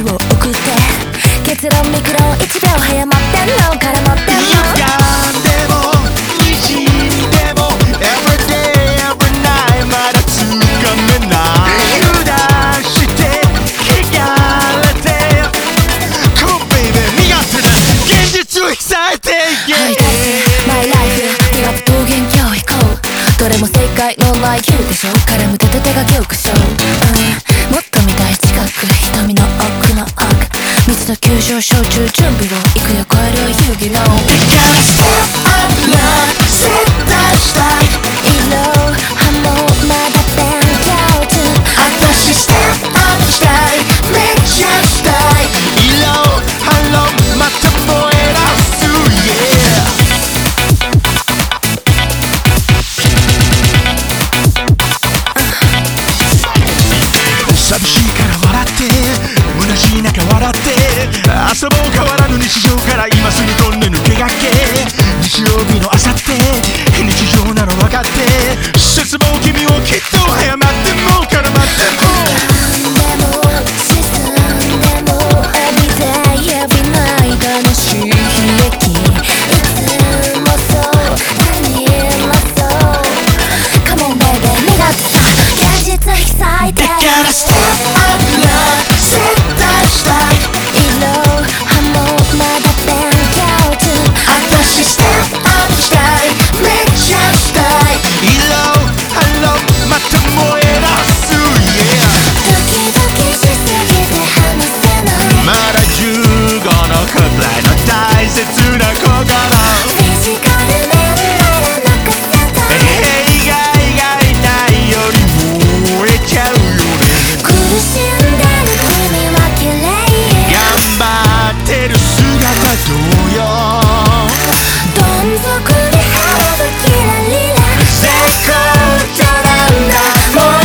を送って、結論ミクロン1秒早まってんの絡まってんの。 歪んでも滲んでも Every day every night まだつかめない油断して汚れて Cool baby 苦手な現実を抑えてハイタイプマイライフディラップ桃源郷行こう。どれも正解のない9でしょ。絡む手と手が恐怖症、もっと見たい近く瞳の奥の奥水の急上昇中準備を行くよ超える遊戯の。だからステップアップな絶対したい色はもうまだ勉強中。私ステップアップしたいめっちゃしたい色ハローまた燃え出す Yeah寂しいから笑って虚しい中笑って遊ぼう変わらぬ日常から今すぐ飛んで抜け駆け日曜日の朝って日常なの分かって絶望君をきっと早まっても絡まっても沈んでも Every day every night 楽しい悲劇いつもそう何もそう Come on baby 苦手さ現実引き裂いてだからステップアップな絶対したい色はもうまだ勉強中。私ステップアップしたいめっちゃしたい色ハローまた燃え出す Yeah ドキドキしすぎて話せないまだ15のくらいの大切な心フィジカル面なら任せたい弊害がないより燃えちゃうよね苦しんでる君は綺麗頑張ってる姿同様どん底で花吹きラリラ絶好調なんだもう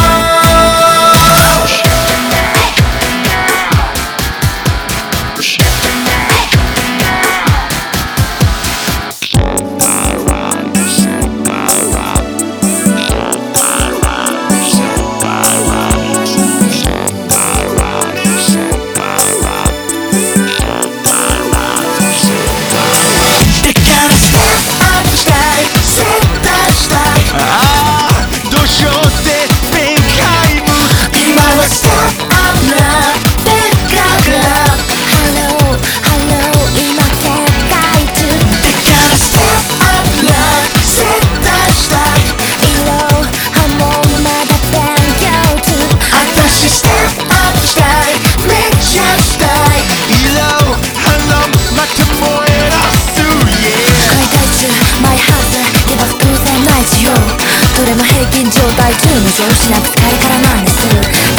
どれも平均状態中の上司なく疲れからなんです、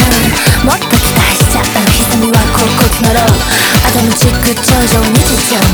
もっと期待しちゃう歪みは甲骨のローアトムチック頂上日常